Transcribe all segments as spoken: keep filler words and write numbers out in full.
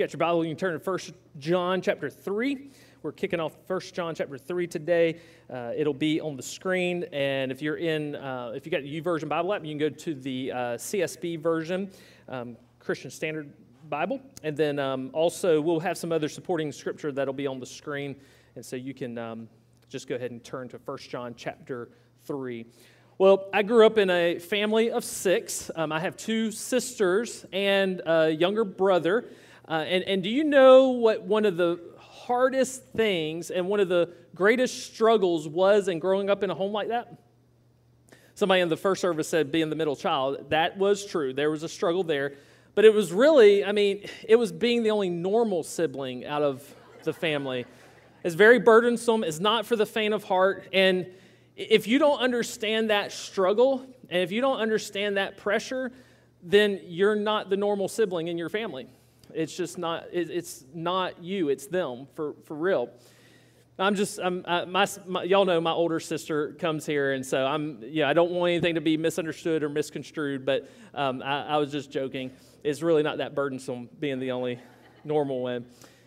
got your Bible, you can turn to First John chapter three. We're kicking off First John chapter three today. Uh, it'll be on the screen, and if you're in, uh, if you got the YouVersion Bible app, you can go to the uh, C S B version, um, Christian Standard Bible, and then um, also we'll have some other supporting scripture that'll be on the screen, and so you can um, just go ahead and turn to First John chapter three. Well, I grew up in a family of six. Um, I have two sisters and a younger brother. Uh, and, and do you know what one of the hardest things and one of the greatest struggles was in growing up in a home like that? Somebody in the first service said being the middle child. That was true. There was a struggle there. But it was really, I mean, it was being the only normal sibling out of the family. It's very burdensome. It's not for the faint of heart. And if you don't understand that struggle, and if you don't understand that pressure, then you're not the normal sibling in your family. It's just not, it's not you, it's them, for, for real. I'm just, I'm, I, my, my, y'all know my older sister comes here, and so I'm, yeah, I don't want anything to be misunderstood or misconstrued, but um, I, I was just joking. It's really not that burdensome being the only normal one.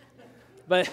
But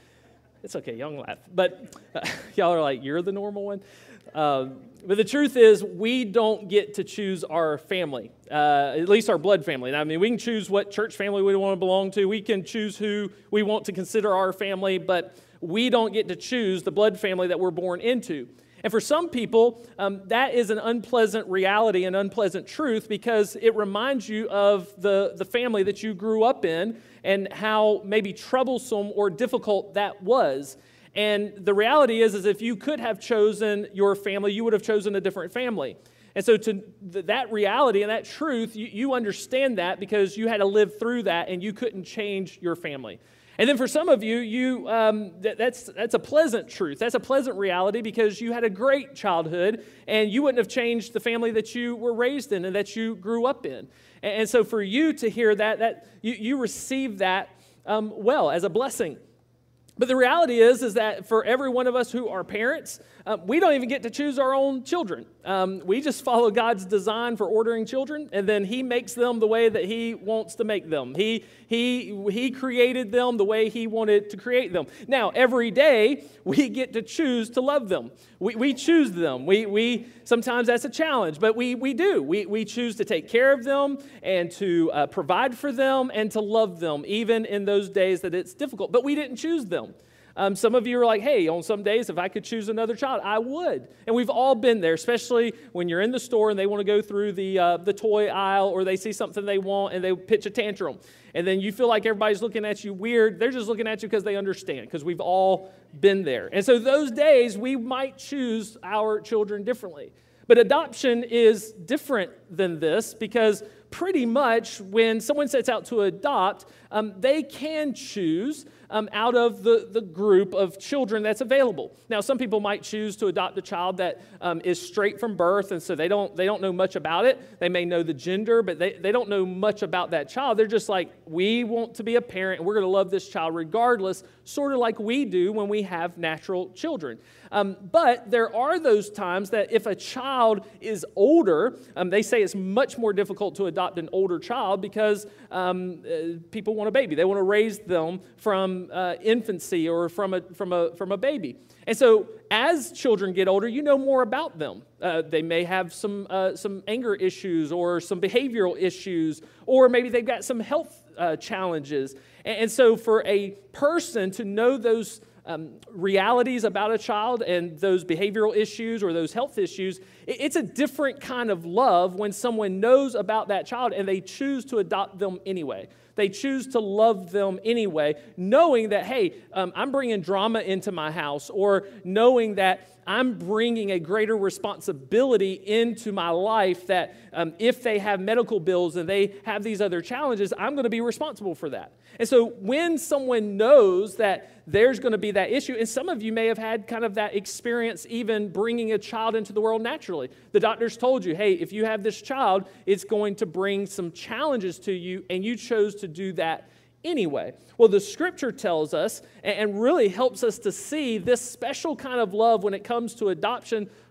it's okay, y'all can laugh. But uh, y'all are like, you're the normal one? Um, but the truth is, we don't get to choose our family, uh, at least our blood family. I mean, we can choose what church family we want to belong to. We can choose who we want to consider our family, but we don't get to choose the blood family that we're born into. And for some people, um, that is an unpleasant reality, an unpleasant truth, because it reminds you of the, the family that you grew up in and how maybe troublesome or difficult that was. And the reality is, is if you could have chosen your family, you would have chosen a different family. And so to th- that reality and that truth, you, you understand that because you had to live through that and you couldn't change your family. And then for some of you, you um, th- that's that's a pleasant truth. That's a pleasant reality because you had a great childhood and you wouldn't have changed the family that you were raised in and that you grew up in. And, and so for you to hear that, that you, you receive that um, well as a blessing. But the reality is, is that for every one of us who are parents, uh, we don't even get to choose our own children. Um, we just follow God's design for ordering children, and then He makes them the way that He wants to make them. He He He created them the way He wanted to create them. Now, every day we get to choose to love them. We we choose them. We we sometimes that's a challenge, but we we do. We we choose to take care of them and to uh, provide for them and to love them, even in those days that it's difficult. But we didn't choose them. Um, some of you are like, hey, on some days, if I could choose another child, I would. And we've all been there, especially when you're in the store and they want to go through the uh, the toy aisle or they see something they want and they pitch a tantrum. And then you feel like everybody's looking at you weird. They're just looking at you because they understand, because we've all been there. And so those days, we might choose our children differently. But adoption is different than this because pretty much when someone sets out to adopt, um, they can choose Um, out of the, the group of children that's available. Now, some people might choose to adopt a child that um, is straight from birth, and so they don't they don't know much about it. They may know the gender, but they, they don't know much about that child. They're just like, we want to be a parent, and we're going to love this child regardless, sort of like we do when we have natural children. Um, but there are those times that if a child is older, um, they say it's much more difficult to adopt an older child because um, uh, people want a baby. They want to raise them from uh, infancy or from a from a from a baby. And so as children get older, you know more about them. Uh, they may have some uh, some anger issues or some behavioral issues, or maybe they've got some health uh, challenges. And, and so for a person to know those Um, realities about a child and those behavioral issues or those health issues, it's a different kind of love when someone knows about that child and they choose to adopt them anyway. They choose to love them anyway, knowing that, hey, um, I'm bringing drama into my house, or knowing that I'm bringing a greater responsibility into my life that um, if they have medical bills and they have these other challenges, I'm going to be responsible for that. And so when someone knows that there's going to be that issue, and some of you may have had kind of that experience even bringing a child into the world naturally. The doctors told you, hey, if you have this child, it's going to bring some challenges to you, and you chose to do that anyway. Well, the scripture tells us and really helps us to see this special kind of love when it comes to adoption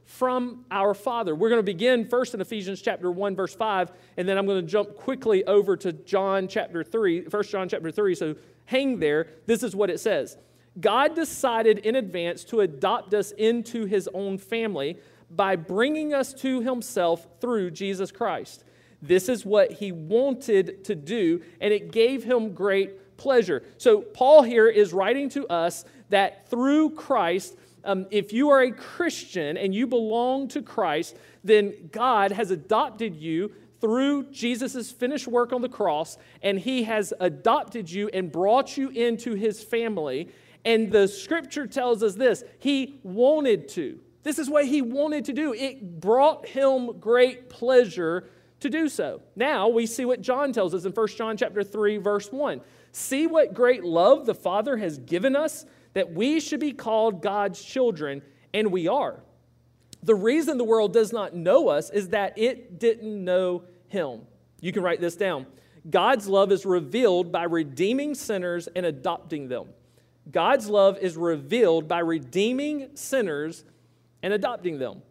from our Father. We're going to begin first in Ephesians chapter one, verse five, and then I'm going to jump quickly over to John chapter three, First John chapter three, so hang there. This is what it says. God decided in advance to adopt us into his own family by bringing us to himself through Jesus Christ. This is what he wanted to do, and it gave him great pleasure. So Paul here is writing to us that through Christ, um, if you are a Christian and you belong to Christ, then God has adopted you through Jesus' finished work on the cross, and he has adopted you and brought you into his family. And the scripture tells us this, he wanted to. This is what he wanted to do. It brought him great pleasure to do so. Now we see what John tells us in First John chapter three, verse one. See what great love the Father has given us, that we should be called God's children, and we are. The reason the world does not know us is that it didn't know him. You can write this down. God's love is revealed by redeeming sinners and adopting them. God's love is revealed by redeeming sinners and adopting them.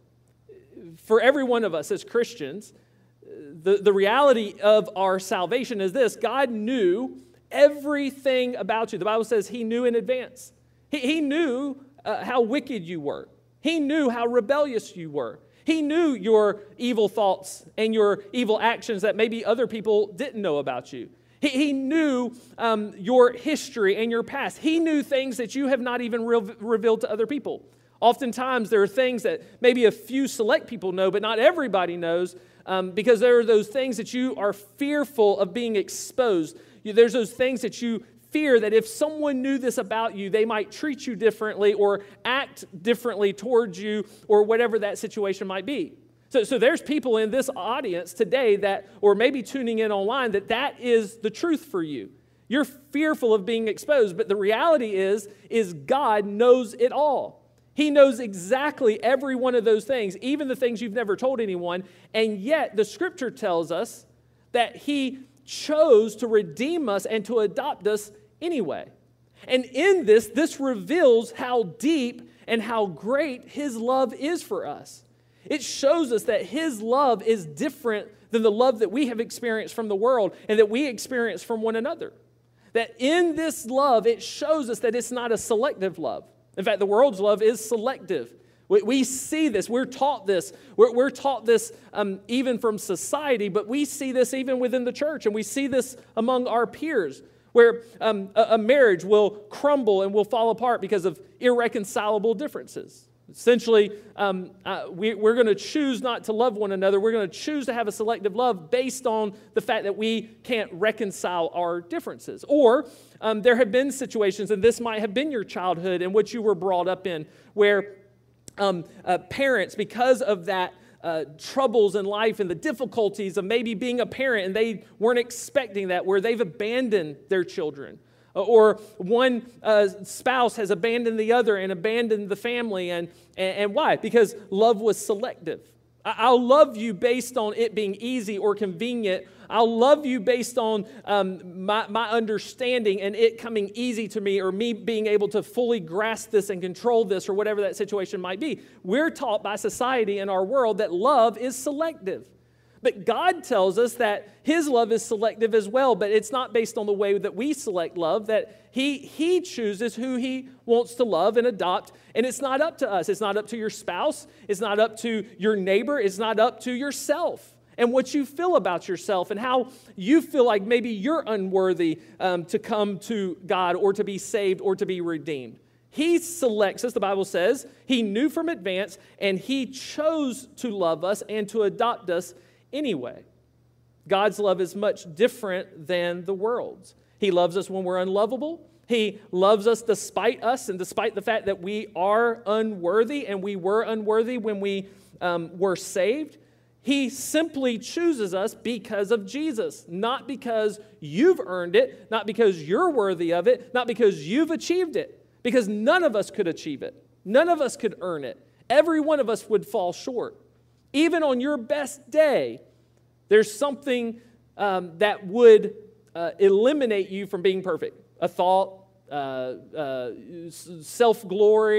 For every one of us as Christians, the, the reality of our salvation is this. God knew everything about you. The Bible says he knew in advance. He, he knew uh, how wicked you were. He knew how rebellious you were. He knew your evil thoughts and your evil actions that maybe other people didn't know about you. He, he knew um, your history and your past. He knew things that you have not even re- revealed to other people. Oftentimes, there are things that maybe a few select people know, but not everybody knows, um, because there are those things that you are fearful of being exposed. You, there's those things that you fear that if someone knew this about you, they might treat you differently or act differently towards you or whatever that situation might be. So, so there's people in this audience today that, or maybe tuning in online, that that is the truth for you. You're fearful of being exposed, but the reality is, is God knows it all. He knows exactly every one of those things, even the things you've never told anyone, and yet the Scripture tells us that he chose to redeem us and to adopt us anyway. And in this, this reveals how deep and how great his love is for us. It shows us that his love is different than the love that we have experienced from the world and that we experience from one another. That in this love, it shows us that it's not a selective love. In fact, the world's love is selective. We, we see this. We're taught this. We're, we're taught this um, even from society, but we see this even within the church, and we see this among our peers, where um, a, a marriage will crumble and will fall apart because of irreconcilable differences. Essentially, um, uh, we, we're going to choose not to love one another. We're going to choose to have a selective love based on the fact that we can't reconcile our differences. Or um, there have been situations, and this might have been your childhood in which you were brought up in, where um, uh, parents, because of that uh, troubles in life and the difficulties of maybe being a parent, and they weren't expecting that, where they've abandoned their children. Or one uh, spouse has abandoned the other and abandoned the family. And, and, and why? Because love was selective. I'll love you based on it being easy or convenient. I'll love you based on um, my, my understanding and it coming easy to me, or me being able to fully grasp this and control this, or whatever that situation might be. We're taught by society in our world that love is selective. But God tells us that his love is selective as well, but it's not based on the way that we select love, that he, he chooses who he wants to love and adopt, and it's not up to us. It's not up to your spouse. It's not up to your neighbor. It's not up to yourself and what you feel about yourself and how you feel like maybe you're unworthy um, to come to God or to be saved or to be redeemed. He selects us, the Bible says. He knew from advance, and he chose to love us and to adopt us anyway. God's love is much different than the world's. He loves us when we're unlovable. He loves us despite us and despite the fact that we are unworthy, and we were unworthy when we um, were saved. He simply chooses us because of Jesus, not because you've earned it, not because you're worthy of it, not because you've achieved it, because none of us could achieve it. None of us could earn it. Every one of us would fall short. Even on your best day, there's something um, that would uh, eliminate you from being perfect. A thought, uh, uh, self-glory,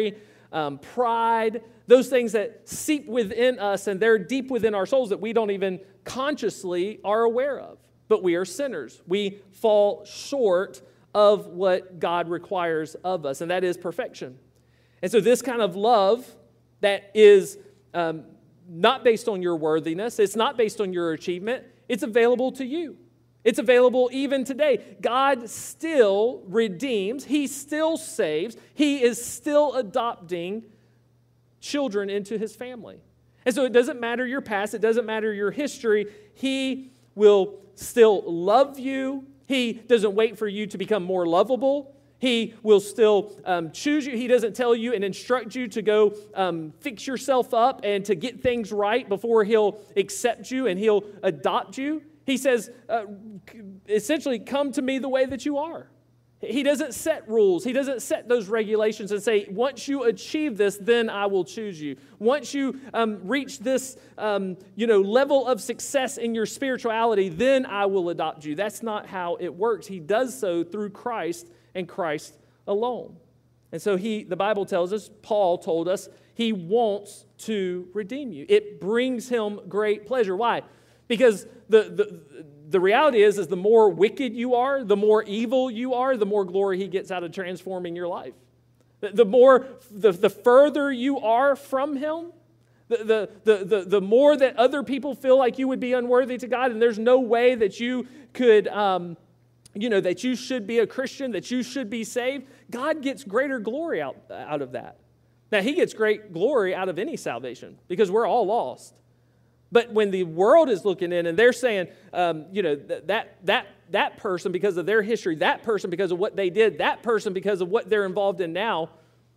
um, pride, those things that seep within us and they're deep within our souls that we don't even consciously are aware of. But we are sinners. We fall short of what God requires of us, and that is perfection. And so this kind of love that is um, not based on your worthiness, it's not based on your achievement, it's available to you. It's available even today. God still redeems. He still saves. He is still adopting children into his family. And so it doesn't matter your past. It doesn't matter your history. He will still love you. He doesn't wait for you to become more lovable. He will still um, choose you. He doesn't tell you and instruct you to go um, fix yourself up and to get things right before he'll accept you and he'll adopt you. He says, uh, essentially, come to me the way that you are. He doesn't set rules. He doesn't set those regulations and say, once you achieve this, then I will choose you. Once you um, reach this um, you know, level of success in your spirituality, then I will adopt you. That's not how it works. He does so through Christ and Christ alone. And so he, the Bible tells us, Paul told us, he wants to redeem you. It brings him great pleasure. Why? Because the, the, the reality is, is the more wicked you are, the more evil you are, the more glory he gets out of transforming your life. The, the more, the, the further you are from him, the, the, the, the, the more that other people feel like you would be unworthy to God, and there's no way that you could, um, you know, that you should be a Christian, that you should be saved, God gets greater glory out, out of that. Now, he gets great glory out of any salvation because we're all lost. But when the world is looking in and they're saying, um, you know, th- that that that person because of their history, that person because of what they did, that person because of what they're involved in now,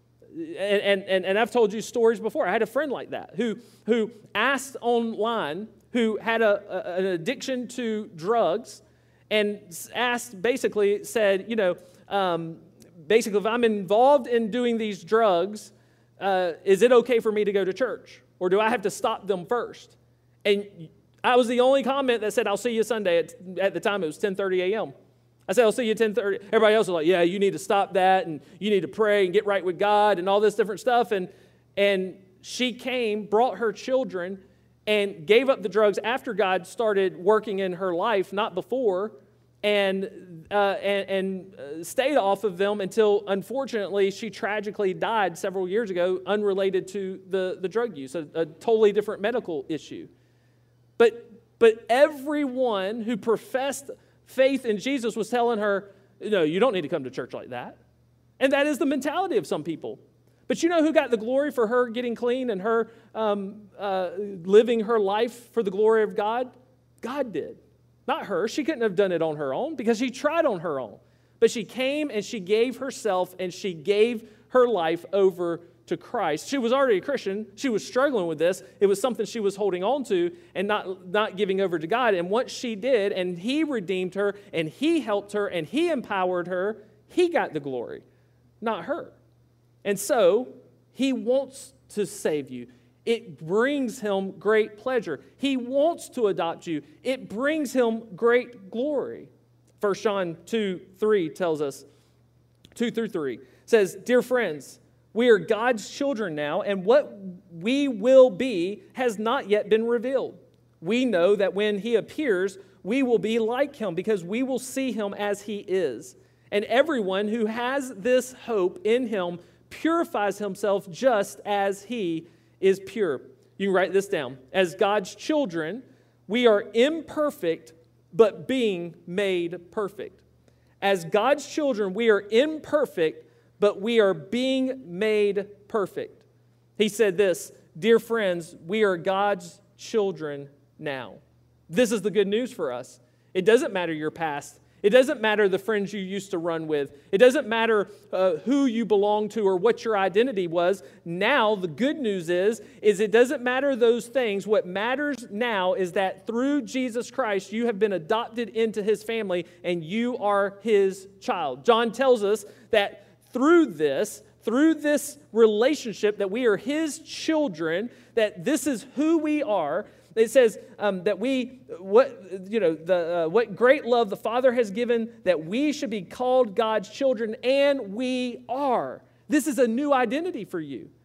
and and and I've told you stories before. I had a friend like that who who asked online, who had a, a an addiction to drugs, and asked basically said, you know, um, basically if I'm involved in doing these drugs, uh, is it okay for me to go to church, or do I have to stop them first? And I was the only comment that said, I'll see you Sunday. At, at the time, it was ten thirty a.m. I said, I'll see you at ten thirty. Everybody else was like, yeah, you need to stop that, and you need to pray and get right with God and all this different stuff. And, and she came, brought her children, and gave up the drugs after God started working in her life, not before, and, uh, and, and stayed off of them until, unfortunately, she tragically died several years ago, unrelated to the, the drug use, a, a totally different medical issue. But, but everyone who professed faith in Jesus was telling her, no, you don't need to come to church like that. And that is the mentality of some people. But you know who got the glory for her getting clean and her um, uh, living her life for the glory of God? God did. Not her. She couldn't have done it on her own because she tried on her own. But she came and she gave herself and she gave her life over to Christ. She was already a Christian. She was struggling with this. It was something she was holding on to and not, not giving over to God. And once she did, and he redeemed her, and he helped her, and he empowered her, he got the glory, not her. And so, he wants to save you. It brings him great pleasure. He wants to adopt you. It brings him great glory. First John two, three tells us, two through three, says, dear friends, we are God's children now, and what we will be has not yet been revealed. We know that when he appears, we will be like him because we will see him as he is. And everyone who has this hope in him purifies himself just as he is pure. You can write this down. As God's children, we are imperfect, but being made perfect. As God's children, we are imperfect, but we are being made perfect. He said this, dear friends, we are God's children now. This is the good news for us. It doesn't matter your past. It doesn't matter the friends you used to run with. It doesn't matter uh, who you belong to or what your identity was. Now, the good news is, is it doesn't matter those things. What matters now is that through Jesus Christ, you have been adopted into his family and you are his child. John tells us that through this, through this relationship that we are his children, that this is who we are. It says um, that we, what you know, the uh, what great love the Father has given that we should be called God's children, and we are. This is a new identity for you.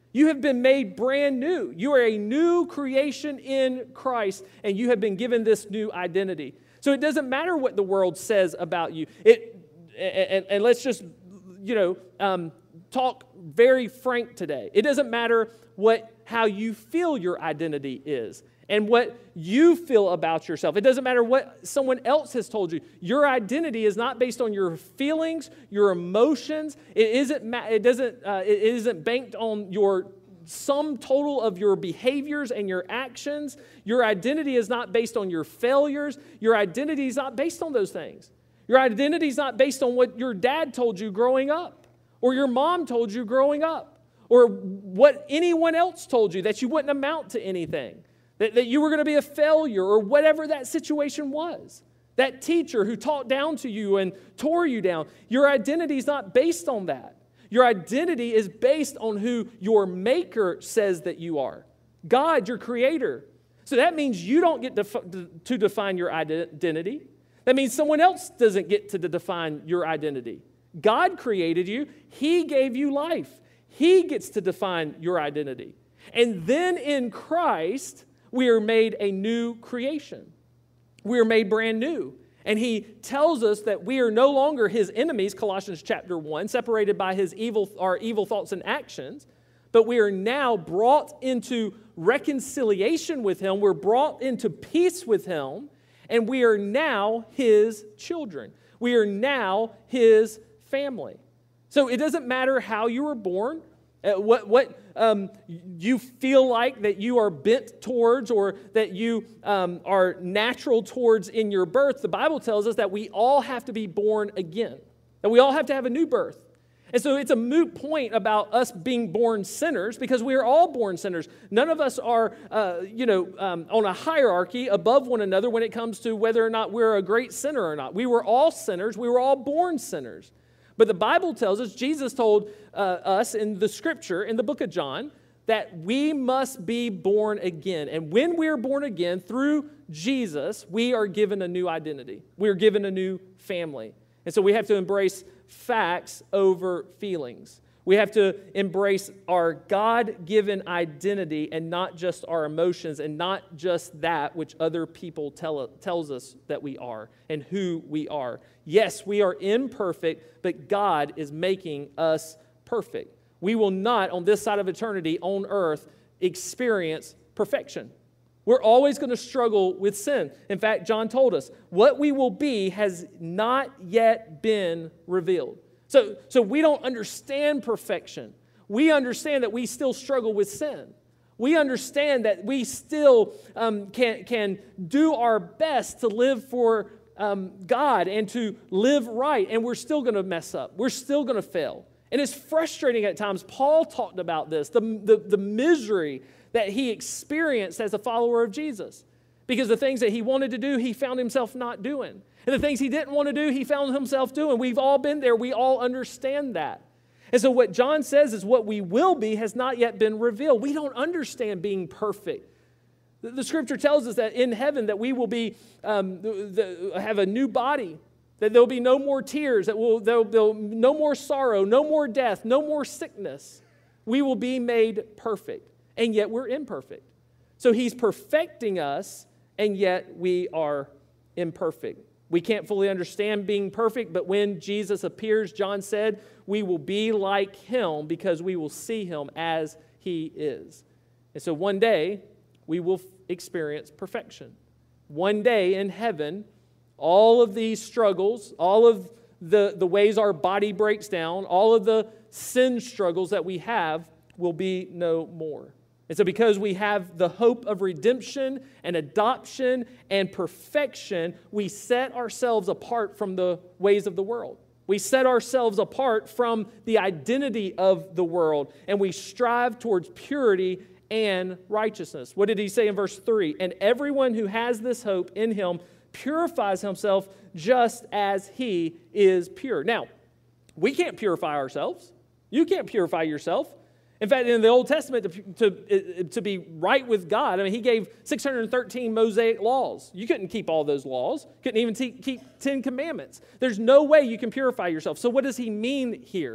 You have been made brand new. You are a new creation in Christ, and you have been given this new identity. So it doesn't matter what the world says about you. It, and, and let's just, you know, um, talk very frank today. It doesn't matter what how you feel your identity is and what you feel about yourself. It doesn't matter what someone else has told you. Your identity is not based on your feelings, your emotions. It isn't. It doesn't. Uh, it isn't banked on your sum total of your behaviors and your actions. Your identity is not based on your failures. Your identity is not based on those things. Your identity is not based on what your dad told you growing up, or your mom told you growing up, or what anyone else told you, that you wouldn't amount to anything, that, that you were going to be a failure, or whatever that situation was. That teacher who talked down to you and tore you down. Your identity is not based on that. Your identity is based on who your maker says that you are. God, your creator. So that means you don't get to, to define your identity. That means someone else doesn't get to define your identity. God created you. He gave you life. He gets to define your identity. And then in Christ, we are made a new creation. We are made brand new. And he tells us that we are no longer his enemies, Colossians chapter one, separated by his evil, our evil thoughts and actions, but we are now brought into reconciliation with him. We're brought into peace with him, and we are now his children. We are now his family. So it doesn't matter how you were born, uh, what, what um, you feel like that you are bent towards, or that you um, are natural towards in your birth. The Bible tells us that we all have to be born again, that we all have to have a new birth. And so it's a moot point about us being born sinners, because we are all born sinners. None of us are, uh, you know, um, on a hierarchy above one another when it comes to whether or not we're a great sinner or not. We were all sinners. We were all born sinners. But the Bible tells us, Jesus told uh, us in the scripture, in the book of John, that we must be born again. And when we are born again through Jesus, we are given a new identity. We are given a new family. And so we have to embrace facts over feelings. We have to embrace our God-given identity and not just our emotions, and not just that which other people tell tells us that we are and who we are. Yes, we are imperfect, but God is making us perfect. We will not, on this side of eternity, on earth, experience perfection. We're always going to struggle with sin. In fact, John told us, what we will be has not yet been revealed. So, so we don't understand perfection. We understand that we still struggle with sin. We understand that we still um, can, can do our best to live for um, God and to live right, and we're still going to mess up. We're still going to fail. And it's frustrating at times. Paul talked about this, the, the, the misery that he experienced as a follower of Jesus. Because the things that he wanted to do, he found himself not doing. And the things he didn't want to do, he found himself doing. We've all been there. We all understand that. And so what John says is what we will be has not yet been revealed. We don't understand being perfect. The, the scripture tells us that in heaven that we will be um, the, the, have a new body, that there will be no more tears, that will there will be no more sorrow, no more death, no more sickness. We will be made perfect, and yet we're imperfect. So he's perfecting us, and yet we are imperfect. We can't fully understand being perfect, but when Jesus appears, John said, we will be like him because we will see him as he is. And so one day, we will experience perfection. One day in heaven, all of these struggles, all of the, the ways our body breaks down, all of the sin struggles that we have will be no more. And so because we have the hope of redemption and adoption and perfection, we set ourselves apart from the ways of the world. We set ourselves apart from the identity of the world, and we strive towards purity and righteousness. What did he say in verse three? And everyone who has this hope in him purifies himself just as he is pure. Now, we can't purify ourselves. You can't purify yourself. In fact, in the Old Testament, to, to, to be right with God, I mean, he gave six hundred thirteen Mosaic laws. You couldn't keep all those laws. Couldn't even te- keep Ten Commandments. There's no way you can purify yourself. So what does he mean here?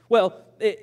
Well,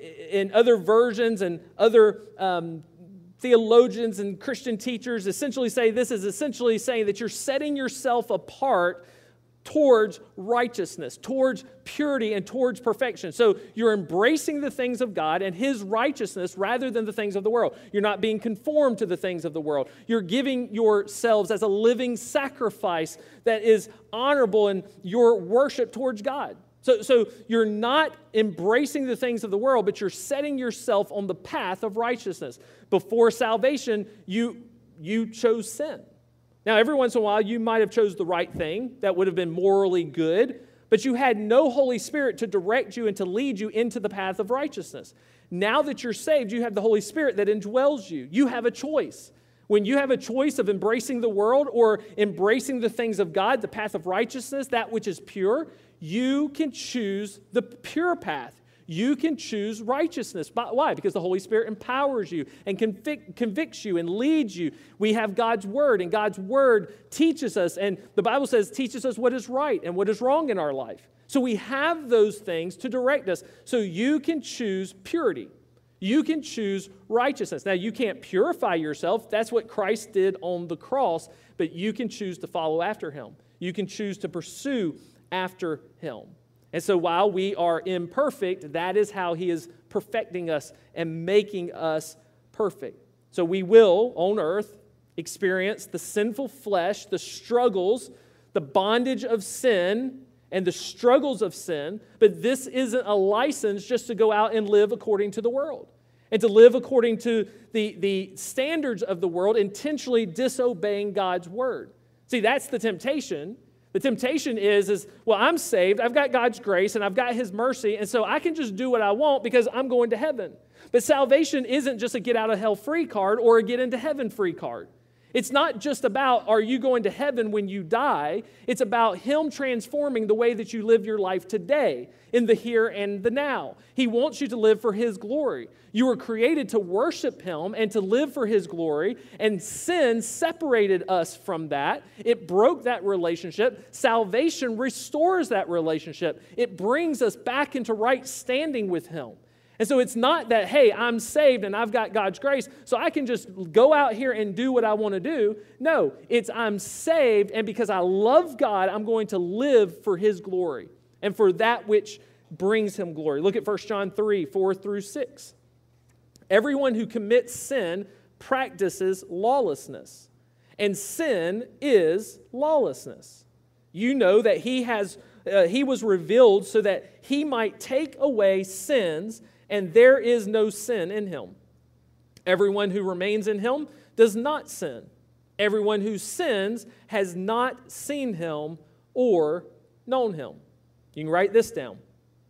in other versions and other um, theologians and Christian teachers essentially say this is essentially saying that you're setting yourself apart towards righteousness, towards purity, and towards perfection. So you're embracing the things of God and His righteousness rather than the things of the world. You're not being conformed to the things of the world. You're giving yourselves as a living sacrifice that is honorable in your worship towards God. So, so you're not embracing the things of the world, but you're setting yourself on the path of righteousness. Before salvation, you, you chose sin. Now, every once in a while, you might have chose the right thing that would have been morally good, but you had no Holy Spirit to direct you and to lead you into the path of righteousness. Now that you're saved, you have the Holy Spirit that indwells you. You have a choice. When you have a choice of embracing the world or embracing the things of God, the path of righteousness, that which is pure, you can choose the pure path. You can choose righteousness. Why? Because the Holy Spirit empowers you and convic- convicts you and leads you. We have God's Word, and God's Word teaches us, and the Bible says teaches us what is right and what is wrong in our life. So we have those things to direct us. So you can choose purity. You can choose righteousness. Now, you can't purify yourself. That's what Christ did on the cross, but you can choose to follow after Him. You can choose to pursue after Him. And so while we are imperfect, that is how He is perfecting us and making us perfect. So we will, on earth, experience the sinful flesh, the struggles, the bondage of sin, and the struggles of sin, but this isn't a license just to go out and live according to the world and to live according to the, the standards of the world, intentionally disobeying God's word. See, that's the temptation. The temptation is, is, well, I'm saved, I've got God's grace, and I've got His mercy, and so I can just do what I want because I'm going to heaven. But salvation isn't just a get out of hell free card or a get into heaven free card. It's not just about, are you going to heaven when you die? It's about Him transforming the way that you live your life today, in the here and the now. He wants you to live for His glory. You were created to worship Him and to live for His glory, and sin separated us from that. It broke that relationship. Salvation restores that relationship. It brings us back into right standing with Him. And so it's not that, hey, I'm saved and I've got God's grace, so I can just go out here and do what I want to do. No, it's I'm saved, and because I love God, I'm going to live for His glory and for that which brings Him glory. Look at First John three, four through six. Everyone who commits sin practices lawlessness, and sin is lawlessness. You know that He has uh, He was revealed so that He might take away sins, and there is no sin in Him. Everyone who remains in Him does not sin. Everyone who sins has not seen Him or known Him. You can write this down.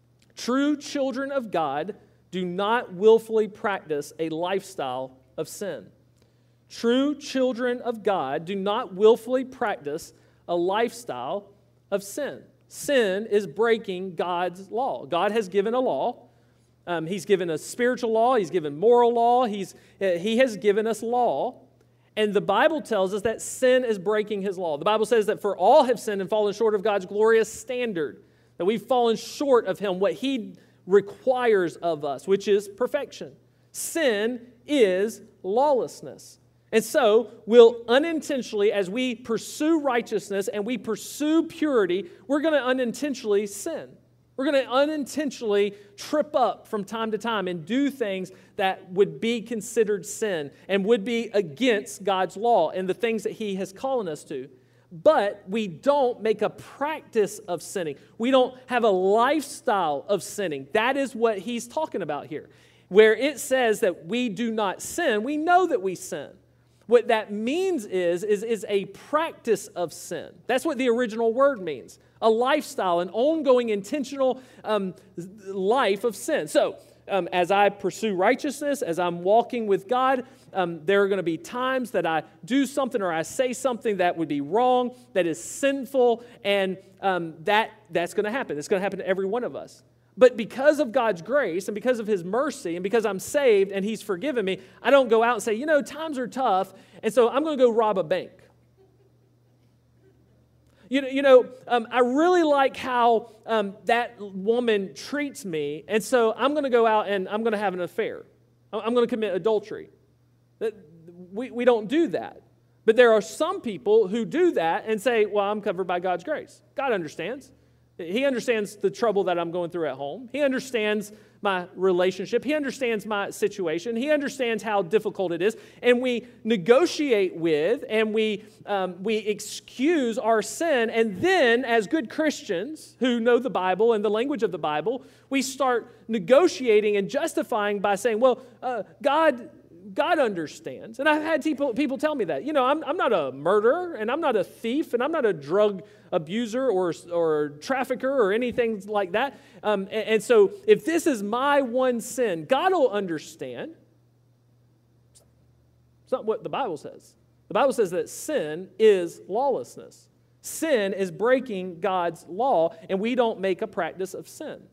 True children of God do not willfully practice a lifestyle of sin. True children of God do not willfully practice a lifestyle of sin. Sin is breaking God's law. God has given a law. Um, he's given us spiritual law. He's given moral law. He's, uh, he has given us law. And the Bible tells us that sin is breaking His law. The Bible says that for all have sinned and fallen short of God's glorious standard, that we've fallen short of Him, what He requires of us, which is perfection. Sin is lawlessness. And so we'll unintentionally, as we pursue righteousness and we pursue purity, we're going to unintentionally sin. We're going to unintentionally trip up from time to time and do things that would be considered sin and would be against God's law and the things that He has called us to. But we don't make a practice of sinning. We don't have a lifestyle of sinning. That is what He's talking about here. Where it says that we do not sin, we know that we sin. What that means is, is, is a practice of sin. That's what the original word means. A lifestyle, an ongoing, intentional um, life of sin. So, um, as I pursue righteousness, as I'm walking with God, um, there are going to be times that I do something or I say something that would be wrong, that is sinful, and um, that that's going to happen. It's going to happen to every one of us. But because of God's grace and because of His mercy and because I'm saved and He's forgiven me, I don't go out and say, you know, times are tough, and so I'm going to go rob a bank. you know, you know um, I really like how um, that woman treats me, and so I'm going to go out and I'm going to have an affair. I'm going to commit adultery. We, we don't do that. But there are some people who do that and say, well, I'm covered by God's grace. God understands. He understands the trouble that I'm going through at home. He understands my relationship. He understands my situation. He understands how difficult it is. And we negotiate with and we, um, we excuse our sin. And then, as good Christians who know the Bible and the language of the Bible, we start negotiating and justifying by saying, well, uh, God... God understands. And I've had people, people tell me that. You know, I'm, I'm not a murderer, and I'm not a thief, and I'm not a drug abuser or, or trafficker or anything like that. Um, and, and so if this is my one sin, God will understand. It's not what the Bible says. The Bible says that sin is lawlessness. Sin is breaking God's law, and we don't make a practice of sin.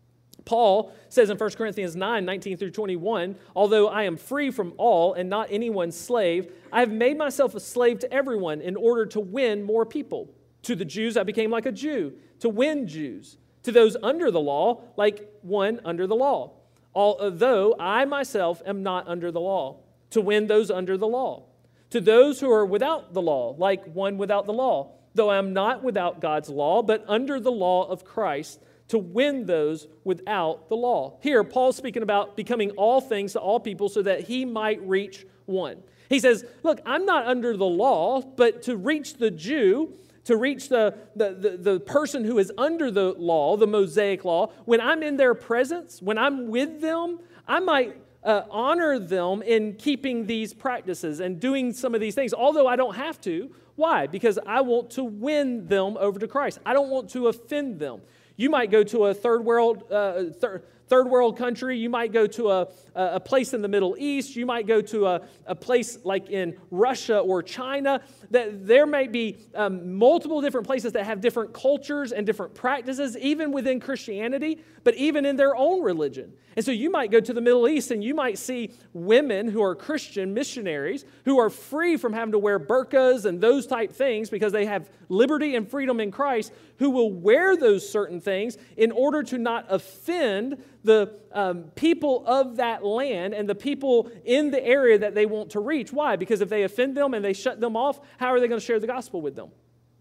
Paul says in First Corinthians nine, nineteen through twenty-one, although I am free from all and not anyone's slave, I have made myself a slave to everyone in order to win more people. To the Jews, I became like a Jew, to win Jews. To those under the law, like one under the law. Although I myself am not under the law, to win those under the law. To those who are without the law, like one without the law. Though I am not without God's law, but under the law of Christ, to win those without the law. Here, Paul's speaking about becoming all things to all people so that he might reach one. He says, look, I'm not under the law, but to reach the Jew, to reach the, the, the, the person who is under the law, the Mosaic law, when I'm in their presence, when I'm with them, I might uh, honor them in keeping these practices and doing some of these things, although I don't have to. Why? Because I want to win them over to Christ. I don't want to offend them. You might go to a third world uh, thir- third world country. You might go to a, a place in the Middle East. You might go to a, a place like in Russia or China. That there may be um, multiple different places that have different cultures and different practices, even within Christianity, but even in their own religion. And so you might go to the Middle East and you might see women who are Christian missionaries who are free from having to wear burqas and those type things because they have liberty and freedom in Christ, who will wear those certain things in order to not offend the um, people of that land and the people in the area that they want to reach. Why? Because if they offend them and they shut them off, how are they going to share the gospel with them?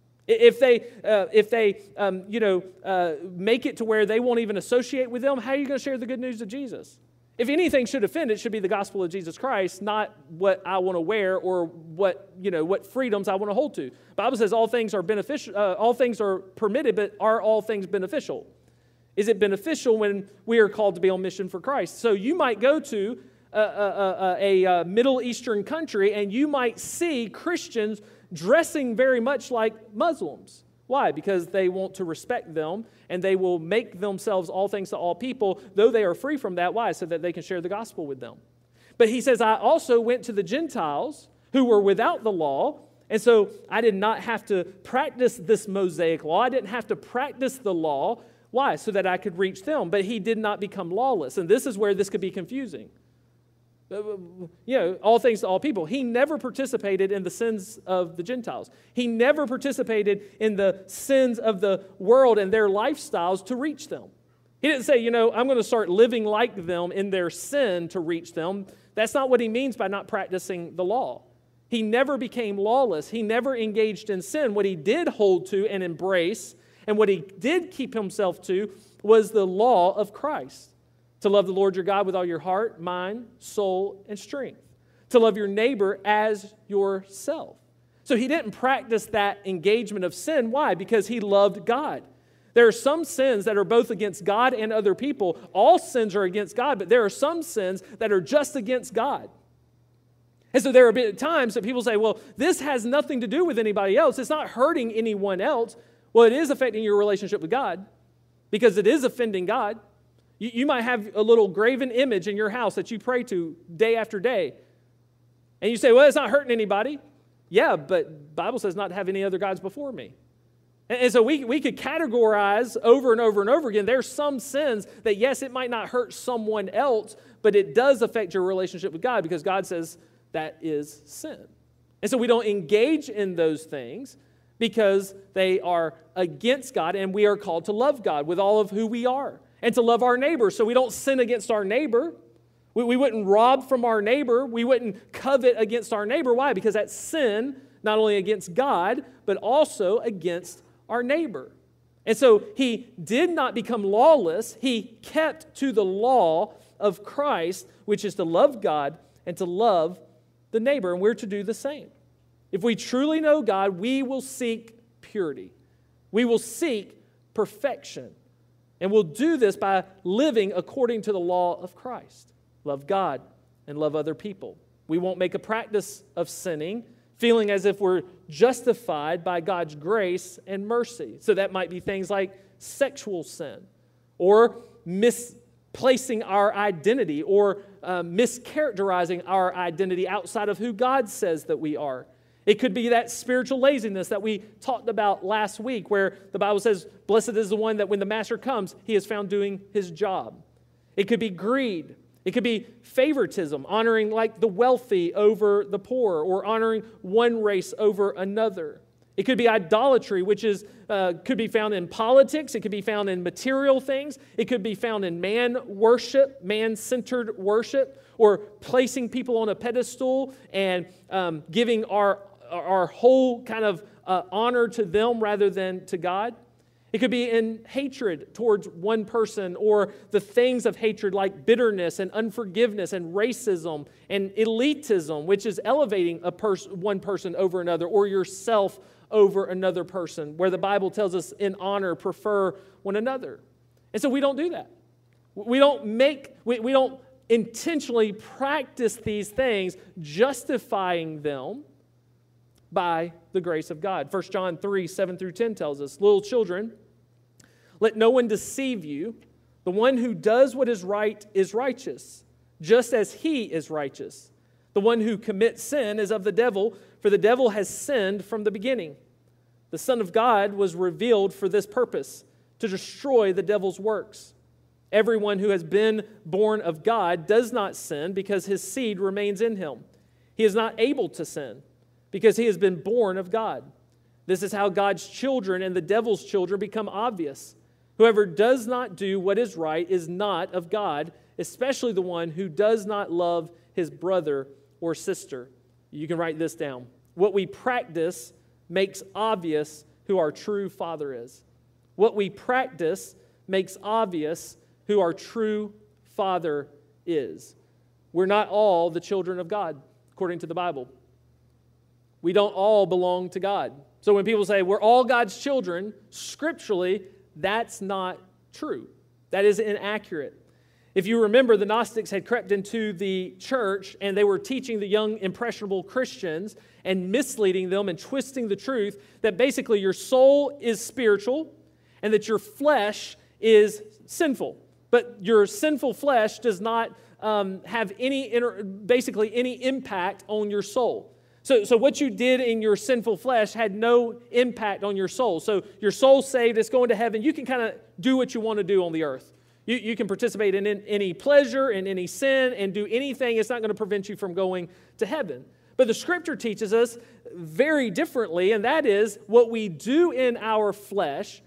If they, uh, if they, um, you know, uh, make it to where they won't even associate with them, how are you going to share the good news of Jesus? If anything should offend, it should be the gospel of Jesus Christ, not what I want to wear or what, you know, what freedoms I want to hold to. The Bible says all things are beneficial, uh, all things are permitted, but are all things beneficial? Is it beneficial when we are called to be on mission for Christ? So you might go to a, a, a, a Middle Eastern country and you might see Christians dressing very much like Muslims. Why? Because they want to respect them and they will make themselves all things to all people, though they are free from that. Why? So that they can share the gospel with them. But he says, I also went to the Gentiles who were without the law, and so I did not have to practice this Mosaic law. I didn't have to practice the law. Why? So that I could reach them. But he did not become lawless. And this is where this could be confusing. You know, all things to all people. He never participated in the sins of the Gentiles. He never participated in the sins of the world and their lifestyles to reach them. He didn't say, you know, I'm going to start living like them in their sin to reach them. That's not what he means by not practicing the law. He never became lawless. He never engaged in sin. What he did hold to and embrace, and what he did keep himself to, was the law of Christ. To love the Lord your God with all your heart, mind, soul, and strength. To love your neighbor as yourself. So he didn't practice that engagement of sin. Why? Because he loved God. There are some sins that are both against God and other people. All sins are against God, but there are some sins that are just against God. And so there are times that people say, well, this has nothing to do with anybody else. It's not hurting anyone else. Well, it is affecting your relationship with God because it is offending God. You, you might have a little graven image in your house that you pray to day after day. And you say, well, it's not hurting anybody. Yeah, but the Bible says not to have any other gods before me. And, and so we, we could categorize over and over and over again. There's some sins that, yes, it might not hurt someone else, but it does affect your relationship with God because God says that is sin. And so we don't engage in those things because they are against God, and we are called to love God with all of who we are and to love our neighbor so we don't sin against our neighbor. We, we wouldn't rob from our neighbor. We wouldn't covet against our neighbor. Why? Because that's sin, not only against God, but also against our neighbor. And so he did not become lawless. He kept to the law of Christ, which is to love God and to love the neighbor, and we're to do the same. If we truly know God, we will seek purity. We will seek perfection. And we'll do this by living according to the law of Christ. Love God and love other people. We won't make a practice of sinning, feeling as if we're justified by God's grace and mercy. So that might be things like sexual sin or misplacing our identity or uh, mischaracterizing our identity outside of who God says that we are. It could be that spiritual laziness that we talked about last week, where the Bible says, blessed is the one that when the master comes, he is found doing his job. It could be greed. It could be favoritism, honoring like the wealthy over the poor, or honoring one race over another. It could be idolatry, which is uh, could be found in politics. It could be found in material things. It could be found in man worship, man-centered worship, or placing people on a pedestal and um, giving our our whole kind of uh, honor to them rather than to God. It could be in hatred towards one person, or the things of hatred like bitterness and unforgiveness and racism and elitism, which is elevating a pers- one person over another, or yourself over another person, where the Bible tells us in honor, prefer one another. And so we don't do that. We don't make, we, we don't intentionally practice these things, justifying them by the grace of God. First John three, seven through ten tells us, little children, let no one deceive you. The one who does what is right is righteous, just as he is righteous. The one who commits sin is of the devil, for the devil has sinned from the beginning. The Son of God was revealed for this purpose, to destroy the devil's works. Everyone who has been born of God does not sin because his seed remains in him. He is not able to sin because he has been born of God. This is how God's children and the devil's children become obvious. Whoever does not do what is right is not of God, especially the one who does not love his brother or sister. You can write this down. What we practice makes obvious who our true Father is. What we practice makes obvious who our true Father is. We're not all the children of God, according to the Bible. We don't all belong to God. So when people say we're all God's children, scripturally, that's not true. That is inaccurate. If you remember, the Gnostics had crept into the church and they were teaching the young, impressionable Christians and misleading them and twisting the truth that basically your soul is spiritual and that your flesh is sinful. But your sinful flesh does not um, have any, inter- basically any impact on your soul. So, so what you did in your sinful flesh had no impact on your soul. So your soul's saved, it's going to heaven. You can kind of do what you want to do on the earth. You, you can participate in, in any pleasure, in any sin, and do anything. It's not going to prevent you from going to heaven. But the Scripture teaches us very differently, and that is what we do in our flesh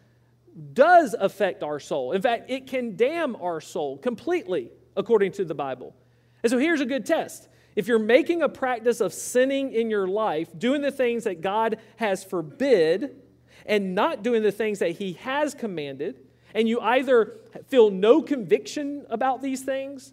does affect our soul. In fact, it can damn our soul completely, according to the Bible. And so here's a good test. If you're making a practice of sinning in your life, doing the things that God has forbid, and not doing the things that He has commanded, and you either feel no conviction about these things,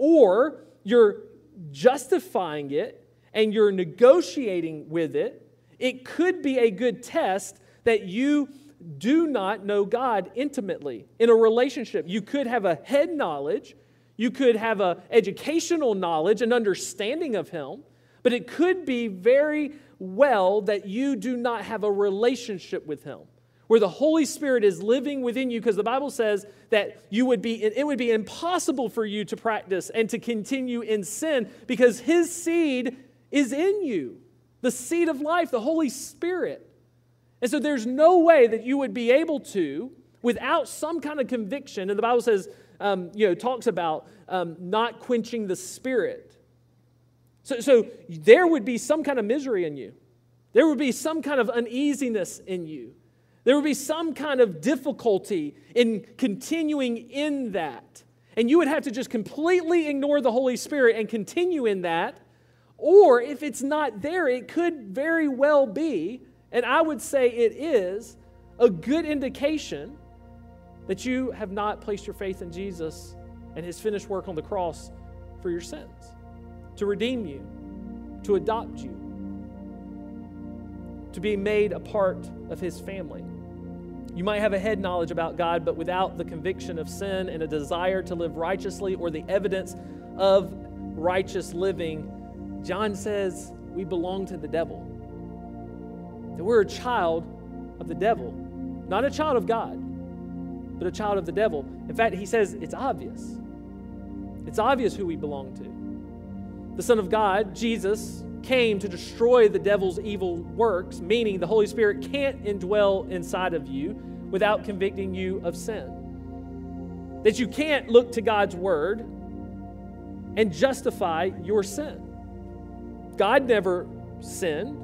or you're justifying it, and you're negotiating with it, it could be a good test that you do not know God intimately in a relationship. You could have a head knowledge, you could have an educational knowledge and understanding of Him, but it could be very well that you do not have a relationship with Him, where the Holy Spirit is living within you, because the Bible says that you would be, it would be impossible for you to practice and to continue in sin because His seed is in you, the seed of life, the Holy Spirit. And so there's no way that you would be able to, without some kind of conviction, and the Bible says, um, you know, talks about um, not quenching the Spirit. So, so there would be some kind of misery in you. There would be some kind of uneasiness in you. There would be some kind of difficulty in continuing in that. And you would have to just completely ignore the Holy Spirit and continue in that. Or if it's not there, it could very well be, and I would say it is, a good indication that you have not placed your faith in Jesus and His finished work on the cross for your sins, to redeem you, to adopt you, to be made a part of His family. You might have a head knowledge about God, but without the conviction of sin and a desire to live righteously or the evidence of righteous living, John says we belong to the devil. That we're a child of the devil, not a child of God, but a child of the devil. In fact, he says it's obvious. It's obvious who we belong to. The Son of God, Jesus, came to destroy the devil's evil works, meaning the Holy Spirit can't indwell inside of you without convicting you of sin. That you can't look to God's word and justify your sin. God never sinned,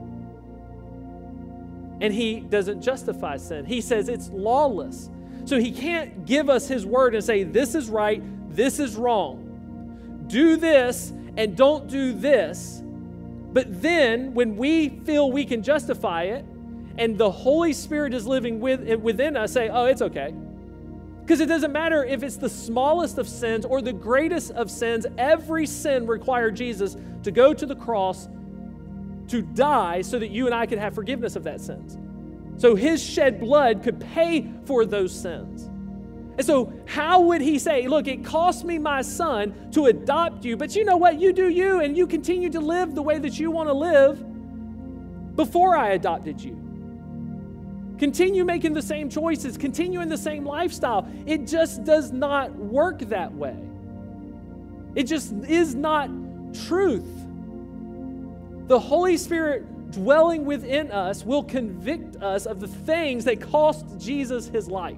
and He doesn't justify sin. He says it's lawless. So He can't give us His word and say, this is right, this is wrong. Do this and don't do this. But then when we feel we can justify it and the Holy Spirit is living with, within us, say, oh, it's okay. Because it doesn't matter if it's the smallest of sins or the greatest of sins. Every sin required Jesus to go to the cross to die so that you and I could have forgiveness of that sins. So His shed blood could pay for those sins. And so how would He say, look, it cost me my Son to adopt you, but you know what? You do you, and you continue to live the way that you want to live before I adopted you. Continue making the same choices, continue in the same lifestyle. It just does not work that way. It just is not truth. The Holy Spirit dwelling within us will convict us of the things that cost Jesus His life.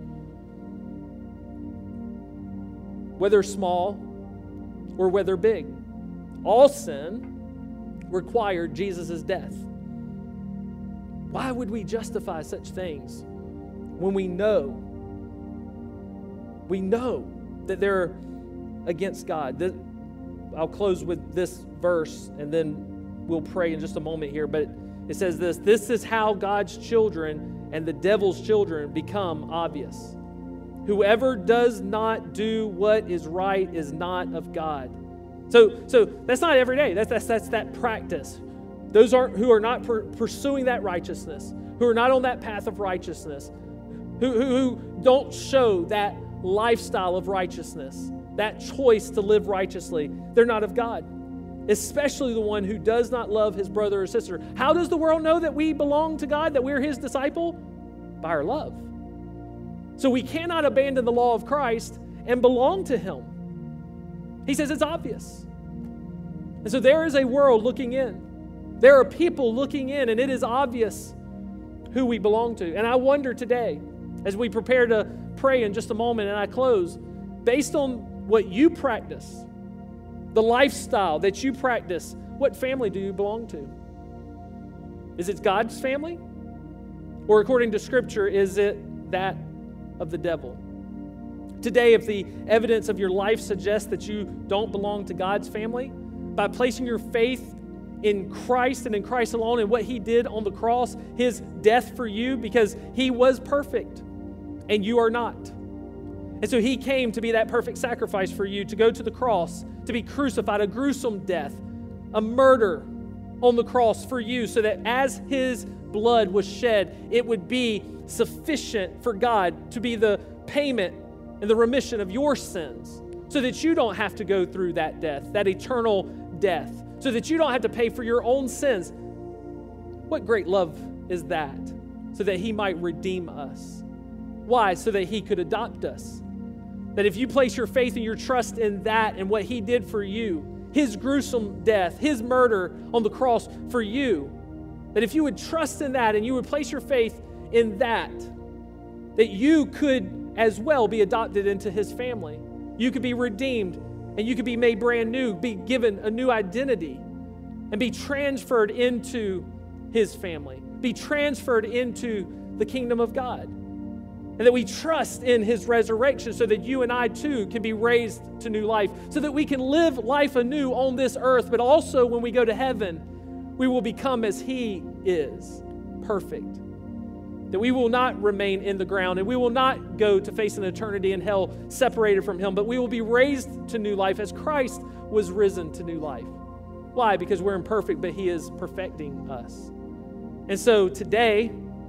Whether small or whether big, all sin required Jesus' death. Why would we justify such things when we know, we know that they're against God? I'll close with this verse and then we'll pray in just a moment here, but it says this, this is how God's children and the devil's children become obvious. Whoever does not do what is right is not of God. So, so that's not every day. That's, that's, that's that practice. Those aren't who are not per, pursuing that righteousness, who are not on that path of righteousness, who, who, who don't show that lifestyle of righteousness, that choice to live righteously. They're not of God, especially the one who does not love his brother or sister. How does the world know that we belong to God, that we're His disciple? By our love. So we cannot abandon the law of Christ and belong to Him. He says it's obvious. And so there is a world looking in. There are people looking in, and it is obvious who we belong to. And I wonder today, as we prepare to pray in just a moment and I close, based on what you practice, the lifestyle that you practice, what family do you belong to? Is it God's family? Or according to Scripture, is it that of the devil? Today, if the evidence of your life suggests that you don't belong to God's family, by placing your faith in Christ and in Christ alone and what He did on the cross, His death for you, because He was perfect and you are not. And so He came to be that perfect sacrifice for you, to go to the cross, to be crucified, a gruesome death, a murder on the cross for you, so that as His blood was shed, it would be sufficient for God to be the payment and the remission of your sins, so that you don't have to go through that death, that eternal death, so that you don't have to pay for your own sins. What great love is that? So that He might redeem us. Why? So that He could adopt us. That if you place your faith and your trust in that and what He did for you, His gruesome death, His murder on the cross for you, that if you would trust in that and you would place your faith in that, that you could as well be adopted into His family. You could be redeemed and you could be made brand new, be given a new identity and be transferred into his family, be transferred into the kingdom of God. And that we trust in his resurrection so that you and I too can be raised to new life, so that we can live life anew on this earth, but also when we go to heaven, we will become as he is, perfect. That we will not remain in the ground and we will not go to face an eternity in hell separated from him, but we will be raised to new life as Christ was risen to new life. Why? Because we're imperfect, but he is perfecting us. And so today,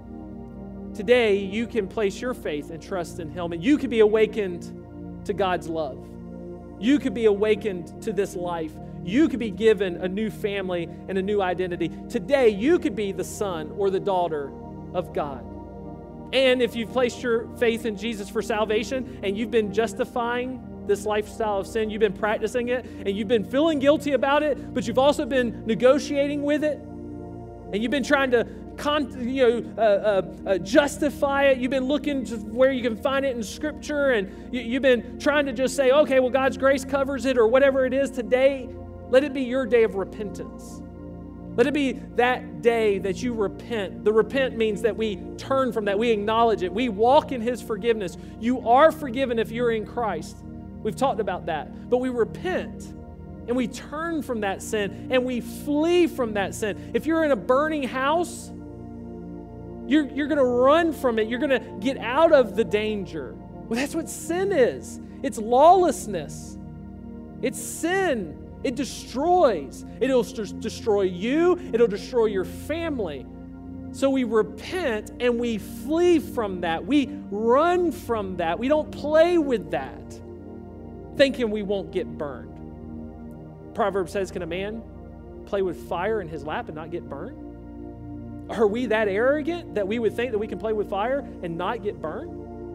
today you can place your faith and trust in him, and you can be awakened to God's love. You could be awakened to this life. You could be given a new family and a new identity. Today, you could be the son or the daughter of God. And if you've placed your faith in Jesus for salvation and you've been justifying this lifestyle of sin, you've been practicing it, and you've been feeling guilty about it, but you've also been negotiating with it, and you've been trying to Con, you know, uh, uh, uh, justify it. You've been looking to where you can find it in Scripture, and you, you've been trying to just say, okay, well, God's grace covers it, or whatever it is. Today, let it be your day of repentance. Let it be that day that you repent. The repent means that we turn from that. We acknowledge it. We walk in his forgiveness. You are forgiven if you're in Christ. We've talked about that. But we repent. And we turn from that sin, and we flee from that sin. If you're in a burning house, you're, you're going to run from it. You're going to get out of the danger. Well, that's what sin is. It's lawlessness. It's sin. It destroys. It'll st- destroy you. It'll destroy your family. So we repent and we flee from that. We run from that. We don't play with that, thinking we won't get burned. Proverbs says, can a man play with fire in his lap and not get burned? Are we that arrogant that we would think that we can play with fire and not get burned?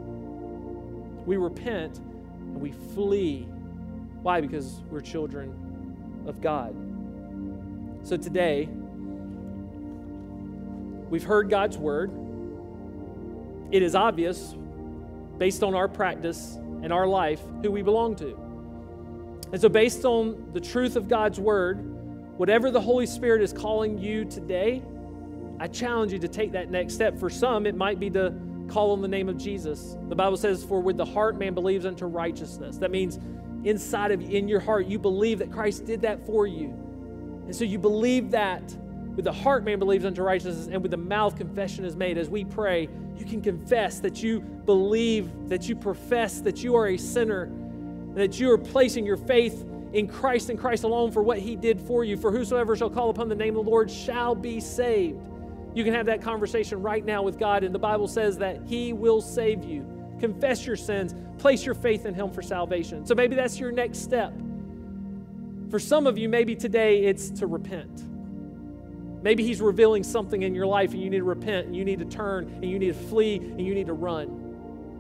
We repent and we flee. Why? Because we're children of God. So today, we've heard God's word. It is obvious, based on our practice and our life, who we belong to. And so based on the truth of God's word, whatever the Holy Spirit is calling you today, I challenge you to take that next step. For some, it might be to call on the name of Jesus. The Bible says, for with the heart man believes unto righteousness. That means inside of in your heart, you believe that Christ did that for you. And so you believe that. With the heart man believes unto righteousness, and with the mouth confession is made. As we pray, you can confess that you believe, that you profess that you are a sinner, and that you are placing your faith in Christ and Christ alone for what he did for you. For whosoever shall call upon the name of the Lord shall be saved. You can have that conversation right now with God, and the Bible says that he will save you. Confess your sins. Place your faith in him for salvation. So maybe that's your next step. For some of you, maybe today it's to repent. Maybe he's revealing something in your life and you need to repent, and you need to turn, and you need to flee, and you need to run.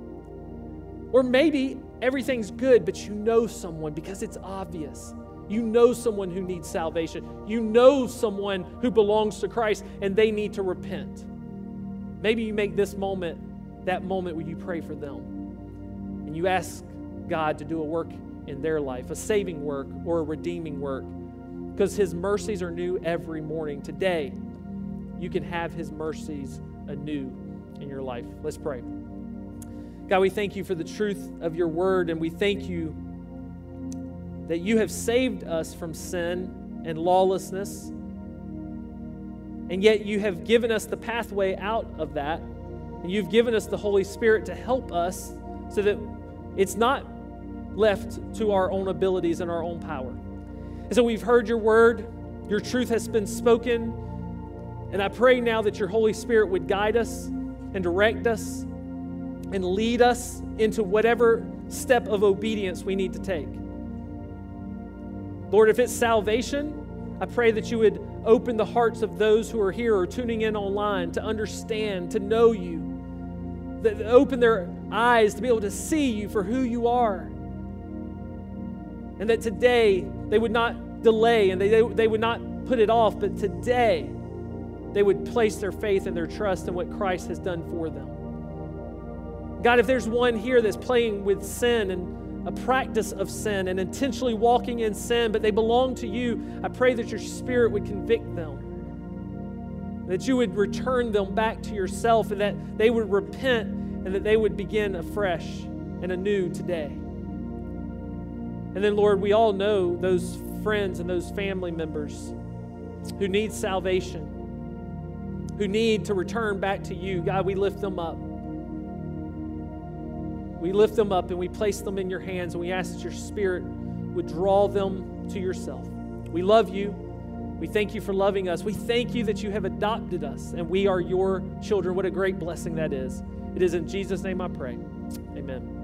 Or maybe everything's good, but you know someone because it's obvious. You know someone who needs salvation. You know someone who belongs to Christ and they need to repent. Maybe you make this moment that moment where you pray for them and you ask God to do a work in their life, a saving work or a redeeming work, because his mercies are new every morning. Today, you can have his mercies anew in your life. Let's pray. God, we thank you for the truth of your word, and we thank you that you have saved us from sin and lawlessness, and yet you have given us the pathway out of that, and you've given us the Holy Spirit to help us so that it's not left to our own abilities and our own power. And so we've heard your word, your truth has been spoken, and I pray now that your Holy Spirit would guide us and direct us and lead us into whatever step of obedience we need to take. Lord, if it's salvation, I pray that you would open the hearts of those who are here or tuning in online to understand, to know you, that open their eyes to be able to see you for who you are. And that today they would not delay and they, they, they would not put it off, but today they would place their faith and their trust in what Christ has done for them. God, if there's one here that's playing with sin and a practice of sin and intentionally walking in sin, but they belong to you, I pray that your Spirit would convict them. that you would return them back to yourself, and that they would repent, and that they would begin afresh and anew today. And then, Lord, we all know those friends and those family members who need salvation, who need to return back to you. God, we lift them up. We lift them up and we place them in your hands, and we ask that your Spirit would draw them to yourself. We love you. We thank you for loving us. We thank you that you have adopted us and we are your children. What a great blessing that is. It is in Jesus' name I pray. Amen.